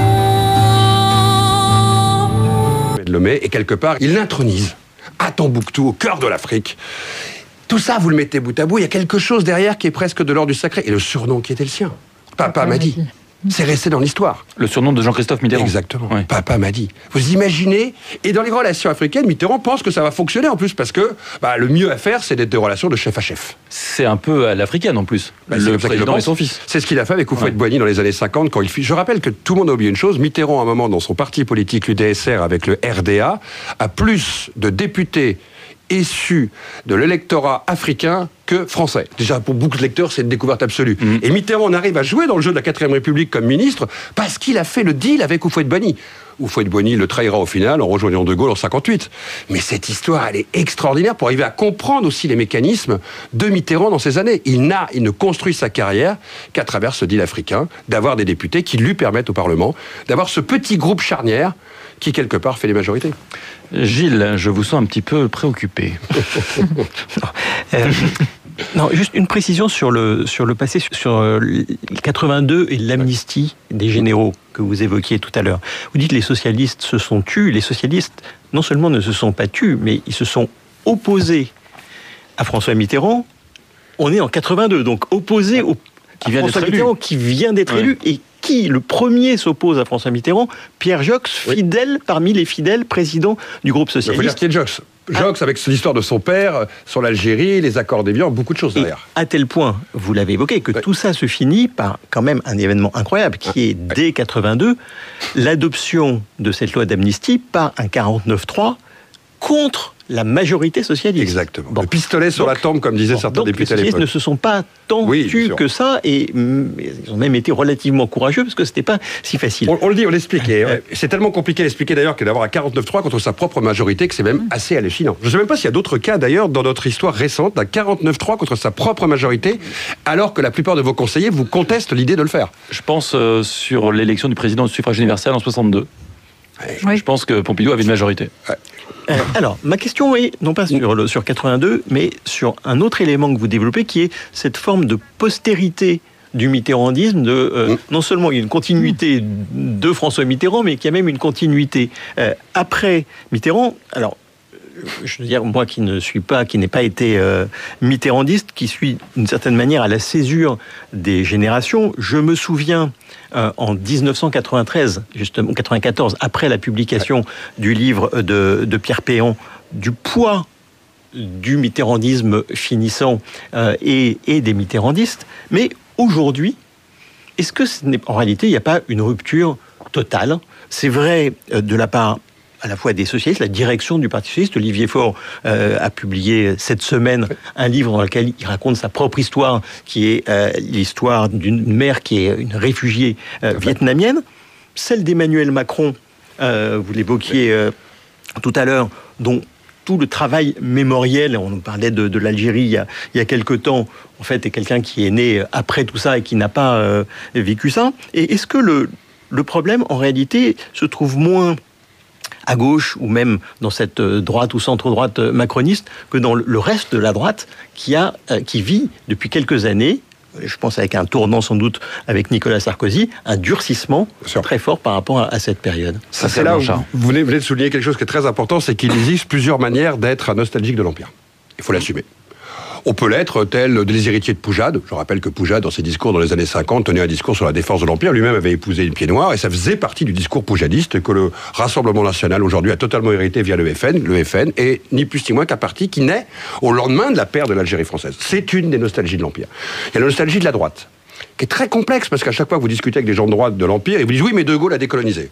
de Lomé, et quelque part, il l'intronise à Tombouctou, au cœur de l'Afrique. Tout ça, vous le mettez bout à bout, il y a quelque chose derrière qui est presque de l'ordre du sacré. Et le surnom qui était le sien, Papa m'a dit. C'est resté dans l'histoire. Le surnom de Jean-Christophe Mitterrand. Exactement. Papa m'a dit. Vous imaginez, et dans les relations africaines, Mitterrand pense que ça va fonctionner en plus, parce que bah, le mieux à faire, c'est d'être des relations de chef à chef. C'est un peu à l'africaine en plus. Bah, c'est le comme ça qu'il le président et pense. son fils. C'est ce qu'il a fait avec Houphouët-Boigny dans les années cinquante, quand il fit. Je rappelle que tout le monde a oublié une chose. Mitterrand, à un moment, dans son parti politique, l'U D S R, avec le R D A, a plus de députés issus de l'électorat africain que français. Déjà, pour beaucoup de lecteurs, c'est une découverte absolue. Mmh. Et Mitterrand on arrive à jouer dans le jeu de la quatrième République comme ministre parce qu'il a fait le deal avec Houphouët-Boigny. Houphouët-Boigny le trahira au final en rejoignant De Gaulle en cinquante-huit. Mais cette histoire, elle est extraordinaire pour arriver à comprendre aussi les mécanismes de Mitterrand dans ces années. Il n'a, il ne construit sa carrière qu'à travers ce deal africain, d'avoir des députés qui lui permettent au Parlement d'avoir ce petit groupe charnière qui, quelque part, fait les majorités. Gilles, je vous sens un petit peu préoccupé. euh, non, juste une précision sur le, sur le passé, sur euh, quatre-vingt-deux et l'amnistie des généraux que vous évoquiez tout à l'heure. Vous dites que les socialistes se sont tus. Les socialistes, non seulement ne se sont pas tus, mais ils se sont opposés à François Mitterrand. On est en quatre-vingt-deux, donc opposés au, qui vient à François d'être Mitterrand, élu. qui vient d'être Ouais. élu, et qui, le premier, s'oppose à François Mitterrand? Pierre Jox, fidèle parmi les fidèles présidents du groupe Il faut dire socialiste. qui est Jox. Jox, avec l'histoire de son père, sur l'Algérie, les accords d'Évian, beaucoup de choses Et derrière. à tel point, vous l'avez évoqué, que tout ça se finit par quand même un événement incroyable, qui est dès quatre-vingt-deux, l'adoption de cette loi d'amnistie par un quarante-neuf trois contre la majorité socialiste. Exactement. Le pistolet sur la tempe, comme disaient certains Donc les députés à socialistes l'époque. ne se sont pas tant Oui, bien tus sûr. que ça, et mm, ils ont même été relativement courageux, parce que c'était pas si facile. On, on le dit, on l'explique. Et, euh, c'est tellement compliqué à l'expliquer d'ailleurs que d'avoir un quarante-neuf trois contre sa propre majorité que c'est même assez hallucinant. Je ne sais même pas s'il y a d'autres cas d'ailleurs dans notre histoire récente d'un quarante-neuf trois contre sa propre majorité, alors que la plupart de vos conseillers vous contestent l'idée de le faire. Je pense euh, sur l'élection du président du suffrage universel en soixante-deux. Je, je pense que Pompidou avait une majorité. Euh, alors, ma question est non pas sur, le, sur quatre-vingt-deux, mais sur un autre élément que vous développez, qui est cette forme de postérité du mitterrandisme, de, euh, non seulement il y a une continuité de François Mitterrand, mais qu'il y a même une continuité euh, après Mitterrand. Alors, je veux dire, moi qui ne suis pas, qui n'ai pas été euh, mitterrandiste, qui suis d'une certaine manière à la césure des générations, je me souviens euh, en dix-neuf cent quatre-vingt-treize, justement quatre-vingt-quatorze, après la publication du livre de, de Pierre Péan, du poids du mitterrandisme finissant euh, et, et des mitterrandistes. Mais aujourd'hui, est-ce que ce n'est, en réalité, il n'y a pas une rupture totale? C'est vrai euh, de la part à la fois des socialistes, la direction du Parti socialiste. Olivier Faure euh, a publié cette semaine un livre dans lequel il raconte sa propre histoire, qui est euh, l'histoire d'une mère qui est une réfugiée euh, vietnamienne. Celle d'Emmanuel Macron, euh, vous l'évoquiez euh, tout à l'heure, dont tout le travail mémoriel, on nous parlait de, de l'Algérie il y, a, il y a quelque temps, en fait, est quelqu'un qui est né après tout ça et qui n'a pas euh, vécu ça. Et est-ce que le, le problème, en réalité, se trouve moins à gauche ou même dans cette droite ou centre-droite macroniste que dans le reste de la droite qui, a, qui vit depuis quelques années, je pense avec un tournant sans doute avec Nicolas Sarkozy, un durcissement très fort par rapport à, à cette période. Ça, c'est là où vous venez, vous venez de souligner quelque chose qui est très important, c'est qu'il existe plusieurs manières d'être nostalgique de l'Empire. Il faut l'assumer. On peut l'être tel des héritiers de Poujade. Je rappelle que Poujade, dans ses discours dans les années cinquante, tenait un discours sur la défense de l'Empire. Lui-même avait épousé une pied noire et ça faisait partie du discours poujadiste que le Rassemblement National aujourd'hui a totalement hérité via le F N. Le F N est ni plus ni moins qu'un parti qui naît au lendemain de la perte de l'Algérie française. C'est une des nostalgies de l'Empire. Il y a la nostalgie de la droite, qui est très complexe parce qu'à chaque fois que vous discutez avec des gens de droite de l'Empire, ils vous disent oui, mais De Gaulle a décolonisé.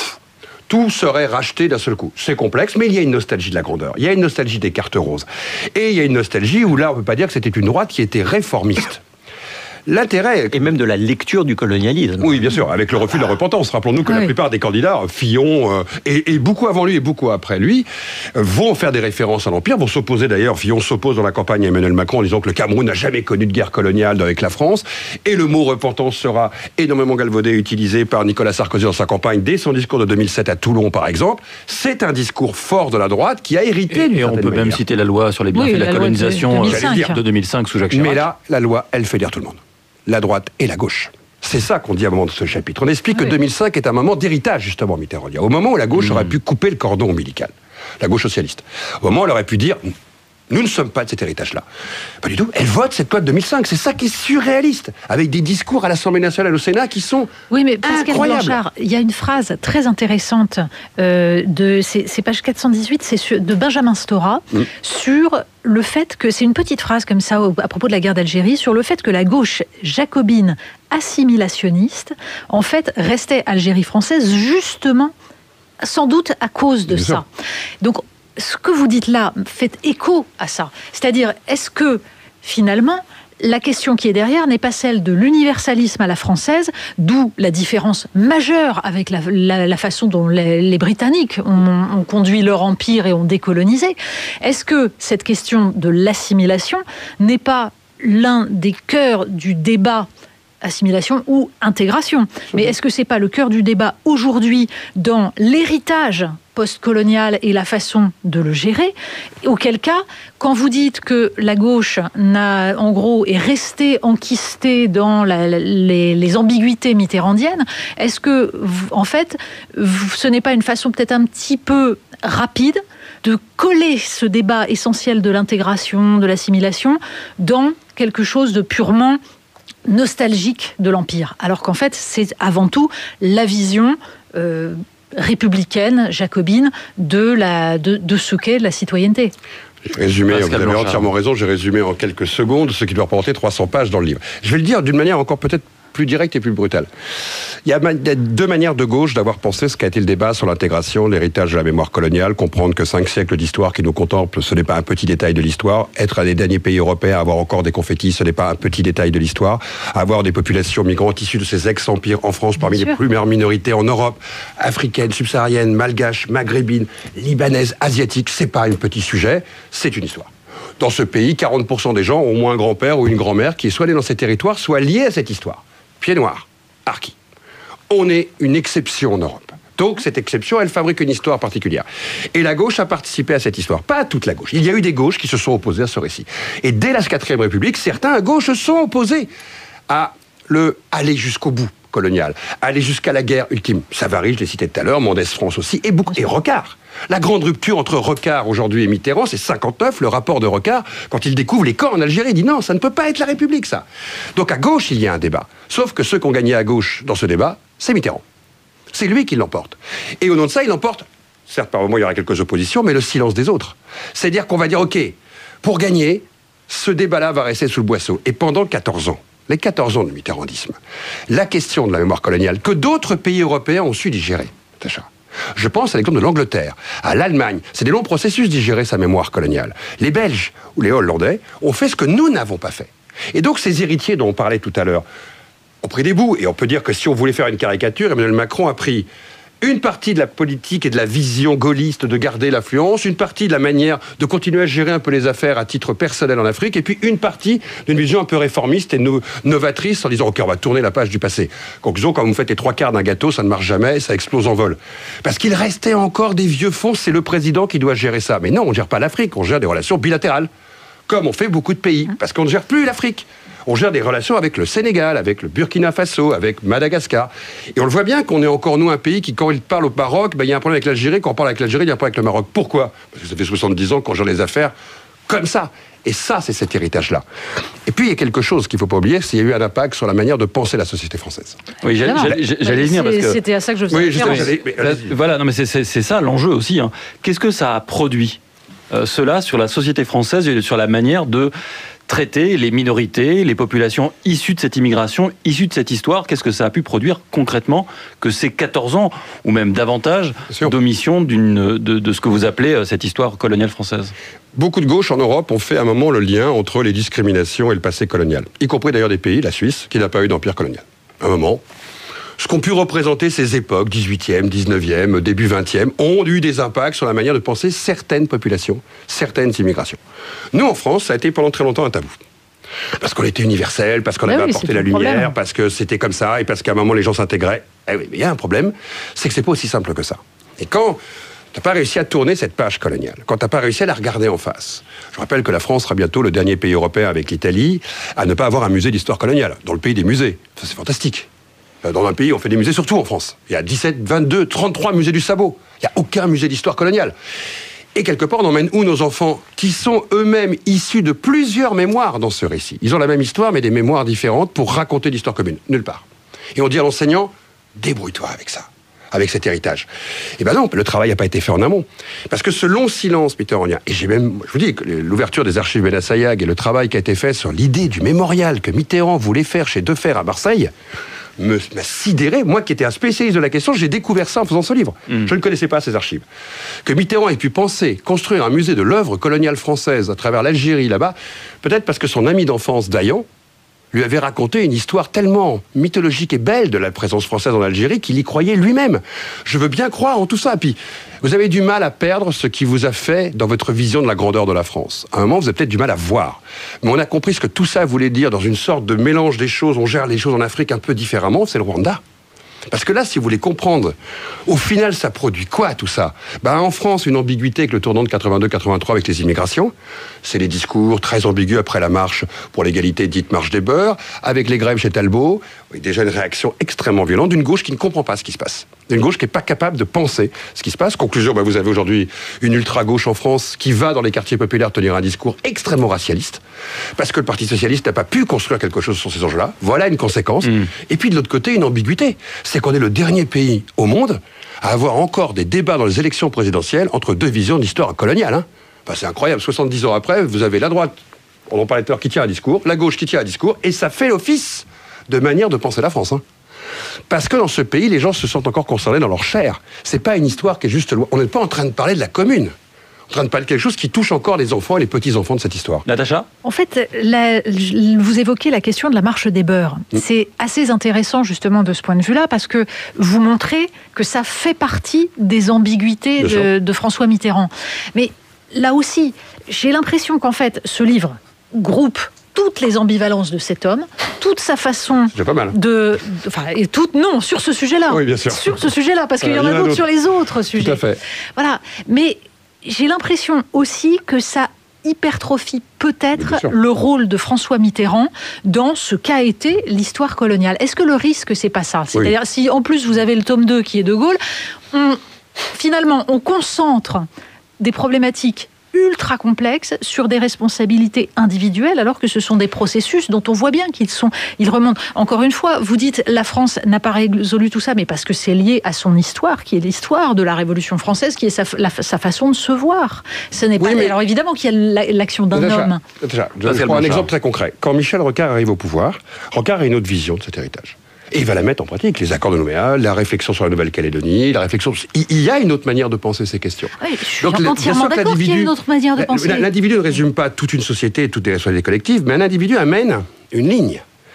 Tout serait racheté d'un seul coup. C'est complexe, mais il y a une nostalgie de la grandeur. Il y a une nostalgie des cartes roses. Et il y a une nostalgie où là, on ne peut pas dire que c'était une droite qui était réformiste. L'intérêt... Et même de la lecture du colonialisme. Oui, bien sûr, avec le refus de la repentance. Rappelons-nous que oui. la plupart des candidats, Fillon, euh, et, et beaucoup avant lui et beaucoup après lui, euh, vont faire des références à l'Empire, vont s'opposer d'ailleurs, Fillon s'oppose dans la campagne à Emmanuel Macron en disant que le Cameroun n'a jamais connu de guerre coloniale avec la France, et le mot repentance sera énormément galvaudé, utilisé par Nicolas Sarkozy dans sa campagne, dès son discours de deux mille sept à Toulon par exemple. C'est un discours fort de la droite qui a hérité d'une Et, et on peut manière. même citer la loi sur les bienfaits Oui, de la, la loi de colonisation deux mille cinq. de deux mille cinq sous Jacques Chirac. Mais là, la loi, elle fait lire tout le monde. La droite et la gauche. C'est ça qu'on dit à un moment de ce chapitre. On explique oui. que deux mille cinq est un moment d'héritage, justement, mitterrandien. Au moment où la gauche mmh. aurait pu couper le cordon ombilical. La gauche socialiste. Au moment où elle aurait pu dire... Nous ne sommes pas de cet héritage-là. Pas du tout. Elle vote cette loi de deux mille cinq. C'est ça qui est surréaliste. Avec des discours à l'Assemblée nationale, au Sénat, qui sont Oui, mais Pascal incroyables. Blanchard, il y a une phrase très intéressante euh, de, c'est, c'est page quatre cent dix-huit, c'est sur, de Benjamin Stora, mm. sur le fait que, c'est une petite phrase comme ça à propos de la guerre d'Algérie, sur le fait que la gauche jacobine assimilationniste, en fait, restait Algérie française justement, sans doute à cause de Bien ça. Sûr. Donc, ce que vous dites là fait écho à ça. C'est-à-dire, est-ce que, finalement, la question qui est derrière n'est pas celle de l'universalisme à la française, d'où la différence majeure avec la, la, la façon dont les, les Britanniques ont, ont conduit leur empire et ont décolonisé. Est-ce que cette question de l'assimilation n'est pas l'un des cœurs du débat assimilation ou intégration. Mais est-ce que c'est pas le cœur du débat aujourd'hui dans l'héritage post-colonial et la façon de le gérer? Auquel cas, quand vous dites que la gauche n'a, en gros, est restée enquistée dans la, la, les, les ambiguïtés mitterrandiennes, est-ce que, en fait, ce n'est pas une façon peut-être un petit peu rapide de coller ce débat essentiel de l'intégration, de l'assimilation, dans quelque chose de purement nostalgique de l'Empire, alors qu'en fait, c'est avant tout la vision euh, républicaine, jacobine, de, la, de, de ce qu'est la citoyenneté. J'ai résumé, vous avez entièrement raison, j'ai résumé en quelques secondes ce qui doit représenter trois cents pages dans le livre. Je vais le dire d'une manière encore peut-être plus directe et plus brutale. Il y a deux manières de gauche d'avoir pensé ce qu'a été le débat sur l'intégration, l'héritage de la mémoire coloniale, comprendre que cinq siècles d'histoire qui nous contemplent, ce n'est pas un petit détail de l'histoire. Être un des derniers pays européens à avoir encore des confettis, ce n'est pas un petit détail de l'histoire. Avoir des populations migrantes issues de ces ex-empires en France, parmi Bien les sûr. premières minorités en Europe, africaines, subsahariennes, malgaches, maghrébines, libanaises, asiatiques, c'est pas un petit sujet, c'est une histoire. Dans ce pays, quarante pour cent des gens ont au moins un grand-père ou une grand-mère qui est soit né dans ces territoires, soit lié à cette histoire. Pied noir, harki. On est une exception en Europe. Donc, cette exception, elle fabrique une histoire particulière. Et la gauche a participé à cette histoire. Pas toute la gauche. Il y a eu des gauches qui se sont opposées à ce récit. Et dès la quatrième République, certains à gauche se sont opposés à le aller jusqu'au bout colonial, aller jusqu'à la guerre ultime. Savary, je l'ai cité tout à l'heure, Mendès France aussi, et, beaucoup, et Rocard. La grande rupture entre Rocard aujourd'hui et Mitterrand, c'est cinquante-neuf, le rapport de Rocard, quand il découvre les camps en Algérie, il dit non, ça ne peut pas être la République, ça. Donc à gauche, il y a un débat. Sauf que ceux qui ont gagné à gauche dans ce débat, c'est Mitterrand. C'est lui qui l'emporte. Et au nom de ça, il l'emporte, certes par moments il y aura quelques oppositions, mais le silence des autres. C'est-à-dire qu'on va dire, ok, pour gagner, ce débat-là va rester sous le boisseau. Et pendant quatorze ans, les quatorze ans de mitterrandisme, la question de la mémoire coloniale, que d'autres pays européens ont su digérer, Tacha. Je pense à l'exemple de l'Angleterre, à l'Allemagne. C'est des longs processus d'y gérer sa mémoire coloniale. Les Belges ou les Hollandais ont fait ce que nous n'avons pas fait. Et donc ces héritiers dont on parlait tout à l'heure ont pris des bouts. Et on peut dire que si on voulait faire une caricature, Emmanuel Macron a pris une partie de la politique et de la vision gaulliste de garder l'affluence, une partie de la manière de continuer à gérer un peu les affaires à titre personnel en Afrique, et puis une partie d'une vision un peu réformiste et no- novatrice en disant ok, on va tourner la page du passé. Conclusion, quand vous faites les trois quarts d'un gâteau, ça ne marche jamais, ça explose en vol. Parce qu'il restait encore des vieux fonds, c'est le président qui doit gérer ça. Mais non, on ne gère pas l'Afrique, on gère des relations bilatérales, comme on fait beaucoup de pays, parce qu'on ne gère plus l'Afrique. On gère des relations avec le Sénégal, avec le Burkina Faso, avec Madagascar. Et on le voit bien qu'on est encore, nous, un pays qui, quand il parle au Maroc, ben, il y a un problème avec l'Algérie. Quand on parle avec l'Algérie, il y a un problème avec le Maroc. Pourquoi ? Parce que ça fait soixante-dix ans qu'on gère les affaires comme ça. Et ça, c'est cet héritage-là. Et puis, il y a quelque chose qu'il ne faut pas oublier, c'est qu'il y a eu un impact sur la manière de penser la société française. Oui, j'allais, j'allais, j'allais y venir parce que... C'était à ça que je faisais Oui, référence. j'allais- mais Là, voilà, non, mais c'est, c'est, c'est ça l'enjeu aussi. Hein. Qu'est-ce que ça a produit, euh, cela, sur la société française et sur la manière de traiter les minorités, les populations issues de cette immigration, issues de cette histoire? Qu'est-ce que ça a pu produire concrètement que ces quatorze ans, ou même davantage, d'omission d'une, de, de ce que vous appelez euh, cette histoire coloniale française? Beaucoup de gauches en Europe ont fait à un moment le lien entre les discriminations et le passé colonial, y compris d'ailleurs des pays, la Suisse, qui n'a pas eu d'empire colonial. À un moment, ce qu'ont pu représenter ces époques, dix-huitième, dix-neuvième, début vingtième, ont eu des impacts sur la manière de penser certaines populations, certaines immigrations. Nous, en France, ça a été pendant très longtemps un tabou. Parce qu'on était universel, parce qu'on Mais avait oui, apporté c'est la tout le lumière, problème. parce que c'était comme ça, et parce qu'à un moment, les gens s'intégraient. Eh oui, mais il y a un problème, c'est que c'est pas aussi simple que ça. Et quand t'as pas réussi à tourner cette page coloniale, quand t'as pas réussi à la regarder en face, je rappelle que la France sera bientôt le dernier pays européen avec l'Italie à ne pas avoir un musée d'histoire coloniale, dans le pays des musées. Ça, c'est fantastique. Dans un pays, on fait des musées surtout en France. Il y a dix-sept, vingt-deux, trente-trois musées du sabot. Il n'y a aucun musée d'histoire coloniale. Et quelque part, on emmène où nos enfants, qui sont eux-mêmes issus de plusieurs mémoires dans ce récit. Ils ont la même histoire, mais des mémoires différentes pour raconter l'histoire commune. Nulle part. Et on dit à l'enseignant, débrouille-toi avec ça, avec cet héritage. Et ben non, le travail n'a pas été fait en amont. Parce que ce long silence mitterrandien, et j'ai même, je vous dis, que l'ouverture des archives Benassayag et le travail qui a été fait sur l'idée du mémorial que Mitterrand voulait faire chez Defer à Marseille, me, m'a sidéré. Moi qui étais un spécialiste de la question, j'ai découvert ça en faisant ce livre. Mmh. Je ne connaissais pas ces archives. Que Mitterrand ait pu penser construire un musée de l'œuvre coloniale française à travers l'Algérie là-bas, peut-être parce que son ami d'enfance Dayan lui avait raconté une histoire tellement mythologique et belle de la présence française en Algérie qu'il y croyait lui-même. Je veux bien croire en tout ça. Puis, vous avez du mal à perdre ce qui vous a fait dans votre vision de la grandeur de la France. À un moment, vous avez peut-être du mal à voir. Mais on a compris ce que tout ça voulait dire dans une sorte de mélange des choses. On gère les choses en Afrique un peu différemment. C'est le Rwanda. Parce que là, si vous voulez comprendre, au final, ça produit quoi, tout ça ? Ben, en France, une ambiguïté avec le tournant de quatre-vingt-deux quatre-vingt-trois avec les immigrations. C'est les discours très ambigus après la marche pour l'égalité dite marche des beurs, avec les grèves chez Talbot. Oui, déjà une réaction extrêmement violente d'une gauche qui ne comprend pas ce qui se passe. Une gauche qui n'est pas capable de penser ce qui se passe. Conclusion, ben, vous avez aujourd'hui une ultra-gauche en France qui va dans les quartiers populaires tenir un discours extrêmement racialiste, parce que le Parti Socialiste n'a pas pu construire quelque chose sur ces enjeux-là. Voilà une conséquence. Mmh. Et puis de l'autre côté, une ambiguïté. C'est qu'on est le dernier pays au monde à avoir encore des débats dans les élections présidentielles entre deux visions d'histoire coloniale. Hein. Enfin, c'est incroyable. soixante-dix ans après, vous avez la droite, on en parlait tout à l'heure, qui tient un discours, la gauche qui tient un discours, et ça fait l'office de manière de penser la France. Hein. Parce que dans ce pays, les gens se sentent encore concernés dans leur chair. C'est pas une histoire qui est juste loin. On n'est pas en train de parler de la commune. En train de parler de quelque chose qui touche encore les enfants et les petits-enfants de cette histoire. Natacha ? En fait, la, vous évoquez la question de la marche des beurs. Mmh. C'est assez intéressant justement de ce point de vue-là, parce que vous montrez que ça fait partie des ambiguïtés de, de François Mitterrand. Mais là aussi, j'ai l'impression qu'en fait, ce livre groupe toutes les ambivalences de cet homme, toute sa façon c'est pas mal. de, de enfin, et toute non sur ce sujet-là, oui, bien sûr. sur ce sujet-là, parce qu'il y en a d'autres sur les autres sujets. Tout à fait. Voilà, mais j'ai l'impression aussi que ça hypertrophie peut-être le rôle de François Mitterrand dans ce qu'a été l'histoire coloniale. Est-ce que le risque, c'est pas ça ? C'est-à-dire, oui. Si en plus vous avez le tome deux qui est De Gaulle, on, finalement, on concentre des problématiques ultra complexes sur des responsabilités individuelles, alors que ce sont des processus dont on voit bien qu'ils sont, ils remontent. Encore une fois, vous dites la France n'a pas résolu tout ça, mais parce que c'est lié à son histoire, qui est l'histoire de la Révolution française, qui est sa, la, sa façon de se voir. Ce n'est pas. Oui, mais... Alors évidemment qu'il y a l'action d'un déjà, homme. Déjà, je vais prendre un exemple très concret. Quand Michel Rocard arrive au pouvoir, Rocard a une autre vision de cet héritage. Et il va la mettre en pratique, les accords de Nouméa, la réflexion sur la Nouvelle-Calédonie, la réflexion... Il y a une autre manière de penser ces questions. Oui, je suis Donc, entièrement d'accord qu'il y a une autre manière de penser. L'individu ne résume pas toute une société et toutes les responsabilités collectives, mais un individu amène une ligne.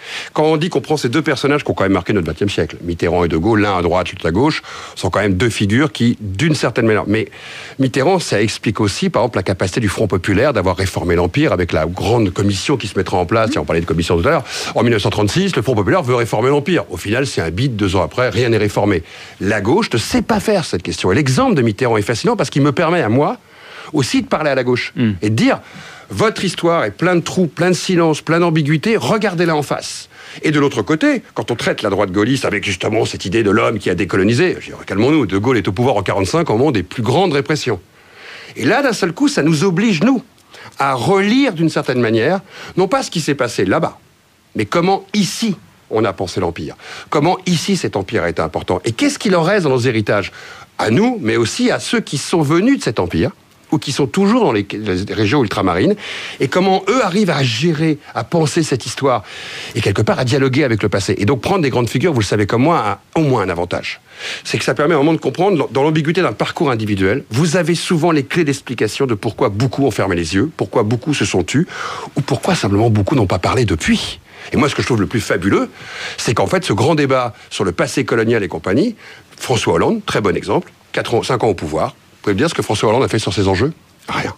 Quand on dit qu'on prend ces deux personnages qui ont quand même marqué notre vingtième siècle, Mitterrand et De Gaulle, l'un à droite, l'autre à gauche, sont quand même deux figures qui, d'une certaine manière... Mais Mitterrand, ça explique aussi, par exemple, la capacité du Front populaire d'avoir réformé l'Empire avec la grande commission qui se mettra en place, et on parlait de commission tout à l'heure. En dix-neuf cent trente-six, le Front populaire veut réformer l'Empire. Au final, c'est un bide, deux ans après, rien n'est réformé. La gauche ne sait pas faire cette question. Et l'exemple de Mitterrand est fascinant parce qu'il me permet à moi aussi de parler à la gauche mm. et de dire... Votre histoire est plein de trous, plein de silence, plein d'ambiguïté, regardez-la en face. Et de l'autre côté, quand on traite la droite gaulliste avec justement cette idée de l'homme qui a décolonisé, je dis, calmons-nous, De Gaulle est au pouvoir en quarante-cinq au moment des plus grandes répressions. Et là, d'un seul coup, ça nous oblige, nous, à relire d'une certaine manière, non pas ce qui s'est passé là-bas, mais comment ici on a pensé l'Empire. Comment ici cet Empire a été important. Et qu'est-ce qu'il en reste dans nos héritages ? À nous, mais aussi à ceux qui sont venus de cet Empire, ou qui sont toujours dans les, les régions ultramarines, et comment eux arrivent à gérer, à penser cette histoire, et quelque part à dialoguer avec le passé. Et donc prendre des grandes figures, vous le savez comme moi, a au moins un avantage. C'est que ça permet à un moment de comprendre, dans l'ambiguïté d'un parcours individuel, vous avez souvent les clés d'explication de pourquoi beaucoup ont fermé les yeux, pourquoi beaucoup se sont tus, ou pourquoi simplement beaucoup n'ont pas parlé depuis. Et moi, ce que je trouve le plus fabuleux, c'est qu'en fait, ce grand débat sur le passé colonial et compagnie, François Hollande, très bon exemple, quatre ans, cinq ans au pouvoir, vous pouvez me dire ce que François Hollande a fait sur ces enjeux ? Rien.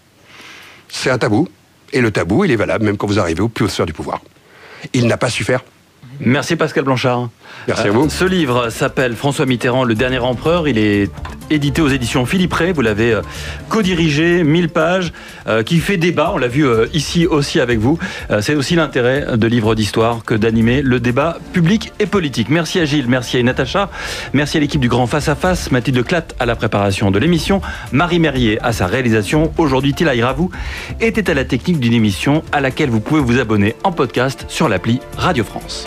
C'est un tabou. Et le tabou, il est valable même quand vous arrivez au plus haut sphère du pouvoir. Il n'a pas su faire. Merci Pascal Blanchard. Merci à vous. Euh, ce livre s'appelle François Mitterrand, le dernier empereur. Il est édité aux éditions Philippe Ray. Vous l'avez euh, co-dirigé, mille pages, euh, qui fait débat. On l'a vu euh, ici aussi avec vous. Euh, c'est aussi l'intérêt de livres d'histoire que d'animer le débat public et politique. Merci à Gilles, merci à Natacha, merci à l'équipe du Grand Face à Face, Mathilde Clatte à la préparation de l'émission, Marie Merrier à sa réalisation. Aujourd'hui, Tilaï Ravou était à la technique d'une émission à laquelle vous pouvez vous abonner en podcast sur l'appli Radio France.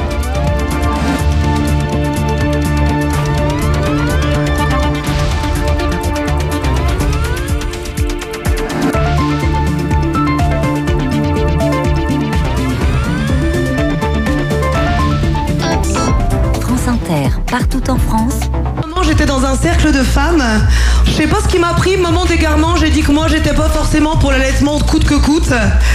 Partout en France. J'étais dans un cercle de femmes. Je sais pas ce qui m'a pris, moment d'égarement, j'ai dit que moi j'étais pas forcément pour l'allaitement coûte que coûte.